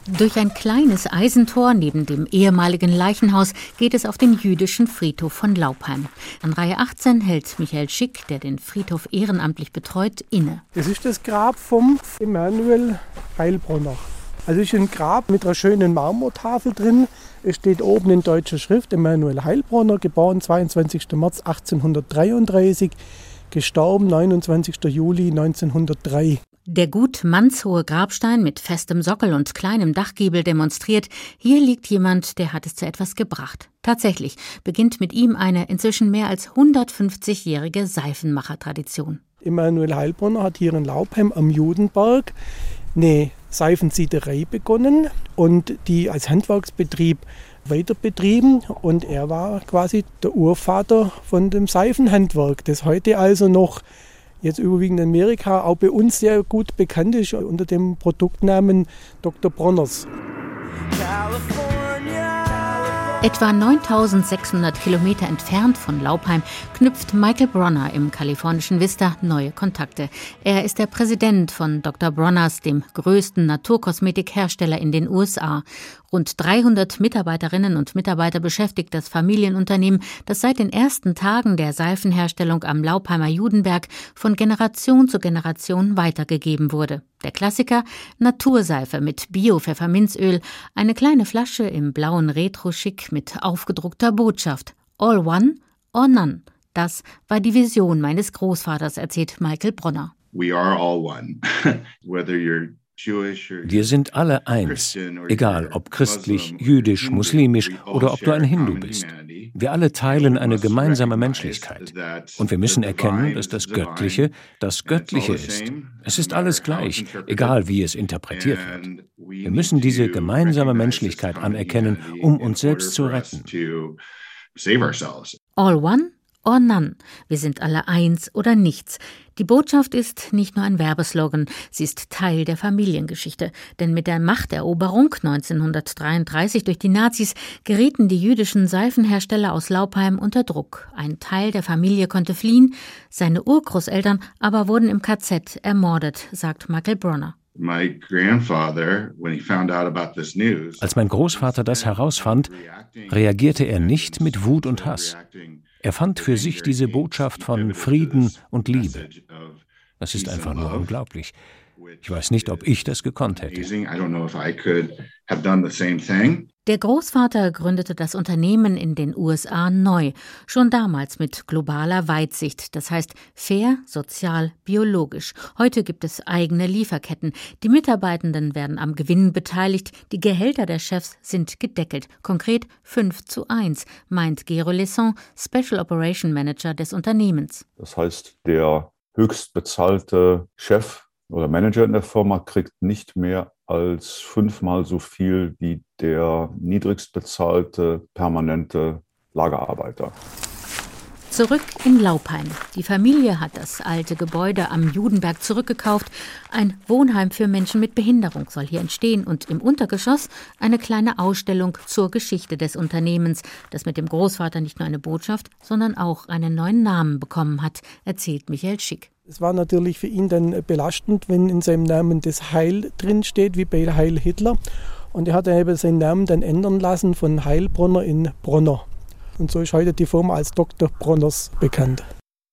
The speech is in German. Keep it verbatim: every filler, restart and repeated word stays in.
Durch ein kleines Eisentor neben dem ehemaligen Leichenhaus geht es auf den jüdischen Friedhof von Laupheim. An Reihe achtzehn hält Michael Schick, der den Friedhof ehrenamtlich betreut, inne. Das ist das Grab vom Emanuel Heilbronner. Also es ist ein Grab mit einer schönen Marmortafel drin. Es steht oben in deutscher Schrift Emanuel Heilbronner, geboren zweiundzwanzigsten März achtzehnhundertdreiunddreißig, gestorben neunundzwanzigsten Juli neunzehnhundertdrei. Der gut mannshohe Grabstein mit festem Sockel und kleinem Dachgiebel demonstriert, hier liegt jemand, der hat es zu etwas gebracht. Tatsächlich beginnt mit ihm eine inzwischen mehr als hundertfünfzigjährige Seifenmachertradition. Emanuel Heilbronner hat hier in Laupheim am Judenberg eine Seifensiederei begonnen und die als Handwerksbetrieb weiter betrieben. Und er war quasi der Urvater von dem Seifenhandwerk, das heute also noch jetzt überwiegend in Amerika, auch bei uns sehr gut bekannt ist unter dem Produktnamen Doktor Bronners. Etwa neuntausendsechshundert Kilometer entfernt von Laupheim knüpft Michael Bronner im kalifornischen Vista neue Kontakte. Er ist der Präsident von Doktor Bronners, dem größten Naturkosmetikhersteller in den U S A. Rund dreihundert Mitarbeiterinnen und Mitarbeiter beschäftigt das Familienunternehmen, das seit den ersten Tagen der Seifenherstellung am Laupheimer Judenberg von Generation zu Generation weitergegeben wurde. Der Klassiker: Naturseife mit Bio-Pfefferminzöl, eine kleine Flasche im blauen Retro-Schick mit aufgedruckter Botschaft: All one or none. Das war die Vision meines Großvaters, erzählt Michael Bronner. We are all one. Whether you're Wir sind alle eins, egal ob christlich, jüdisch, muslimisch oder ob du ein Hindu bist. Wir alle teilen eine gemeinsame Menschlichkeit. Und wir müssen erkennen, dass das Göttliche das Göttliche ist. Es ist alles gleich, egal wie es interpretiert wird. Wir müssen diese gemeinsame Menschlichkeit anerkennen, um uns selbst zu retten. All one or none. Wir sind alle eins oder nichts. Die Botschaft ist nicht nur ein Werbeslogan, sie ist Teil der Familiengeschichte. Denn mit der Machteroberung neunzehnhundertdreiunddreißig durch die Nazis gerieten die jüdischen Seifenhersteller aus Laupheim unter Druck. Ein Teil der Familie konnte fliehen, seine Urgroßeltern aber wurden im K Z ermordet, sagt Michael Bronner. Als mein Großvater das herausfand, reagierte er nicht mit Wut und Hass. Er fand für sich diese Botschaft von Frieden und Liebe. Das ist einfach nur unglaublich. Ich weiß nicht, ob ich das gekonnt hätte. Der Großvater gründete das Unternehmen in den U S A neu, schon damals mit globaler Weitsicht, das heißt fair, sozial, biologisch. Heute gibt es eigene Lieferketten. Die Mitarbeitenden werden am Gewinn beteiligt, die Gehälter der Chefs sind gedeckelt. Konkret fünf zu eins, meint Gero Lesson, Special Operation Manager des Unternehmens. Das heißt, der höchstbezahlte Chef oder Manager in der Firma kriegt nicht mehr als fünfmal so viel wie der niedrigstbezahlte permanente Lagerarbeiter. Zurück in Laupheim. Die Familie hat das alte Gebäude am Judenberg zurückgekauft. Ein Wohnheim für Menschen mit Behinderung soll hier entstehen und im Untergeschoss eine kleine Ausstellung zur Geschichte des Unternehmens, das mit dem Großvater nicht nur eine Botschaft, sondern auch einen neuen Namen bekommen hat, erzählt Michael Schick. Es war natürlich für ihn dann belastend, wenn in seinem Namen das Heil drin steht, wie bei Heil Hitler. Und er hat dann eben seinen Namen dann ändern lassen von Heilbronner in Bronner. Und so ist heute die Firma als Doktor Bronners bekannt.